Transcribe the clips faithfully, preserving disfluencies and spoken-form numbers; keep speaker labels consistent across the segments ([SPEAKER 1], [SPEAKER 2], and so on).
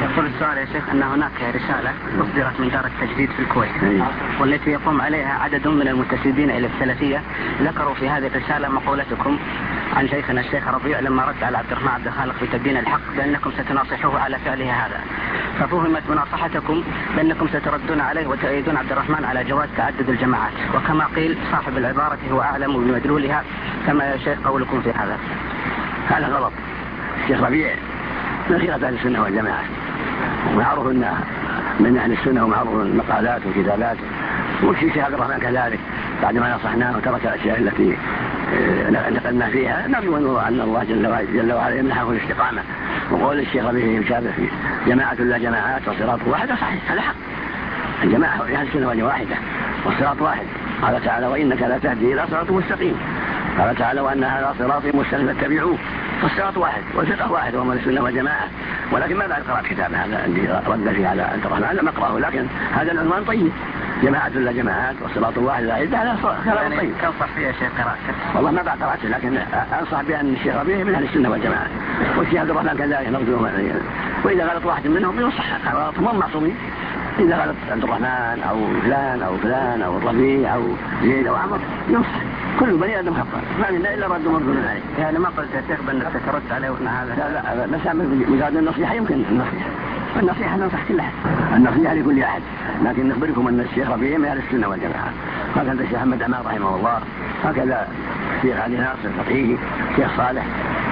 [SPEAKER 1] يقول السؤال يا شيخ أن هناك رسالة أصدرت من دار التجديد في الكويت والتي يقوم عليها عدد من المنتسبين إلى السلفية. ذكروا في هذه الرسالة مقولتكم عن شيخنا الشيخ ربيع لما رد على عبد الرحمن عبد الخالق في تبيين الحق بأنكم ستناصحوه على فعله هذا، ففهمت مناصحتكم بأنكم ستردون عليه وتؤيدون عبد الرحمن على جواز تعدد الجماعات، وكما قيل صاحب العبارة هو أعلم بمدلولها، كما يا شيخ قولكم في هذا.
[SPEAKER 2] هذا غلط. الشيخ ربيع من خيرة أهل السنة والجماعة، ومعروف أنه من أهل السنة ومعروف المقالات والكتابات، والشيخ عبد الرحمن كذلك بعد ما نصحناه وترك الأشياء التي نقلنا فيها نرجو أن الله جل وعلا يمنحه الاستقامة. وقول الشيخ ربيع يشابه في جماعة لا جماعات وصراط واحدة صحيح، هذا حق. الجماعة أهل السنة واحدة والصراط واحد. قال تعالى وإنك لا تهدي إلى صراط مستقيم. قال تعالى وأن هذا صراطي مستقيم فاتبعوه. فالصراط واحد والفقه واحد وهم السنة والجماعة. ولكن ما بعد قرأت كتاب هذا عندي رد فيه على عبد الرحمن لم أقرأه، لكن هذا العنوان طيب، جماعة لا جماعات والصراط واحد لا عدة، هذا كلام طيب.
[SPEAKER 1] تنصح فيه يا شيخ قراءته؟
[SPEAKER 2] والله ما بعد قرأته، لكن أنصح بأن الشيخ ربيع من أهل السنة والجماعة، والشيخ عبد الرحمن كذلك نرجوه، وإذا غلط واحد منهم ينصح، غلطهم معصومين. إذا غلط عبد الرحمن أو فلان أو فلان أو الربيع أو زيد أو عمر ينصح، كل بني آدم خطأ، ما منا إلا رد مردود عليه.
[SPEAKER 1] يعني ما قلت يا شيخ بأنك سترد عليه وإن هذا؟
[SPEAKER 2] لا لا، بس مجرد النصيحة يمكن النصيحة، والنصيحة ننصح كل أحد، النصيحة لكل أحد، لكن نخبركم أن الشيخ ربيع من أهل السنة والجماعة. هكذا الشيخ محمد عمار رحمه الله، هكذا الشيخ علي ناصر الفقيهي، الشيخ صالح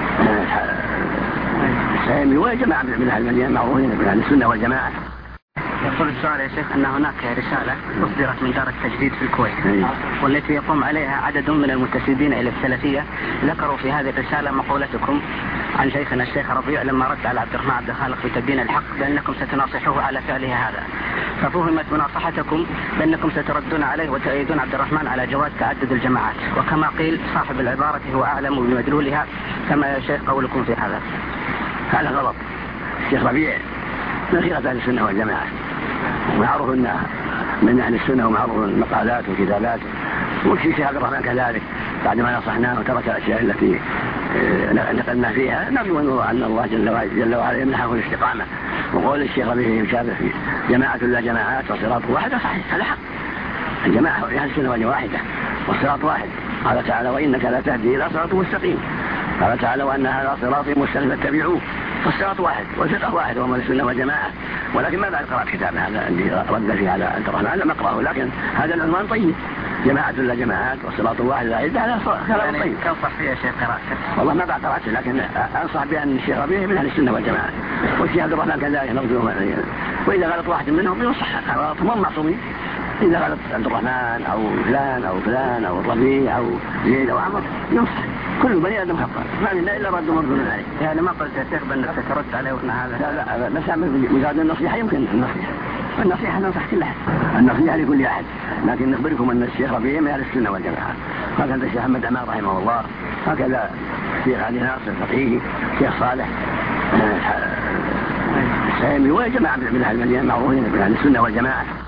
[SPEAKER 2] السامي، وجماعة من أهل المدينة معروفين من أهل السنة والجماعة.
[SPEAKER 1] يقول السؤال يا شيخ أن هناك رسالة أصدرت من دار التجديد في الكويت والتي يقوم عليها عدد من المنتسبين إلى السلفية. ذكروا في هذه الرسالة مقولتكم عن شيخنا الشيخ ربيع لما رد على عبد الرحمن عبد الخالق في تبيين الحق بأنكم ستناصحوه على فعله هذا، ففهمت مناصحتكم بأنكم ستردون عليه وتؤيدون عبد الرحمن على جواز تعدد الجماعات، وكما قيل صاحب العبارة هو أعلم بمدلولها، كما يا شيخ قولكم في هذا.
[SPEAKER 2] هذا غلط. الشيخ ربيع من خيرة أهل السنة والجماعة، ومعروف أنه من أهل السنة ومعروف المقالات والكتابات، والشيخ عبد الرحمن كذلك بعد ما نصحناه وترك الأشياء التي نقلنا فيها نرجو أن الله جل وعلا يمنحه الاستقامة. وقول الشيخ ربيع يشابه في جماعة لا جماعات وصراط واحدة صحيح، هذا حق. الجماعة أهل السنة واحدة والصراط واحد. قال تعالى وإنك لا تهدي إلى صراط مستقيم. قال تعالى وأن هذا صراطي مستقيم فاتبعوه. فالصراط واحد والفقه واحد وهم السنة والجماعة. ولكن ما بعد قرأت كتاب هذا عندي رد فيه على عبد الرحمن لم أقرأه، لكن هذا العنوان طيب، جماعة لا جماعات والصراط واحد لا عدة، هذا كلام طيب.
[SPEAKER 1] تنصح فيه يا شيخ قراءته؟
[SPEAKER 2] والله ما بعد قرأته، لكن أنصح بأن الشيخ ربيع من أهل السنة والجماعة، والشيخ عبد الرحمن كذلك نرجوه، وإذا غلط واحد منهم ينصح، غلطهم معصومين. إذا غلط عبد الرحمن أو فلان أو فلان أو الربيع أو زيد أو عمر ينصح، كل بني آدم خطأ، ما منا إلا رد مردود عليه.
[SPEAKER 1] يعني ما قلت يا شيخ بأنك سترد عليه وإن هذا؟
[SPEAKER 2] لا لا، بس مجرد النصيحة يمكن النصيحة، والنصيحة ننصح كل أحد، النصيحة لكل أحد، لكن نخبركم أن الشيخ ربيع من أهل السنة والجماعة. هكذا الشيخ محمد عمار رحمه الله، هكذا الشيخ علي ناصر الفقيهي، الشيخ صالح السامي، وجماعة من أهل المدينة معروفين من أهل السنة والجماعة.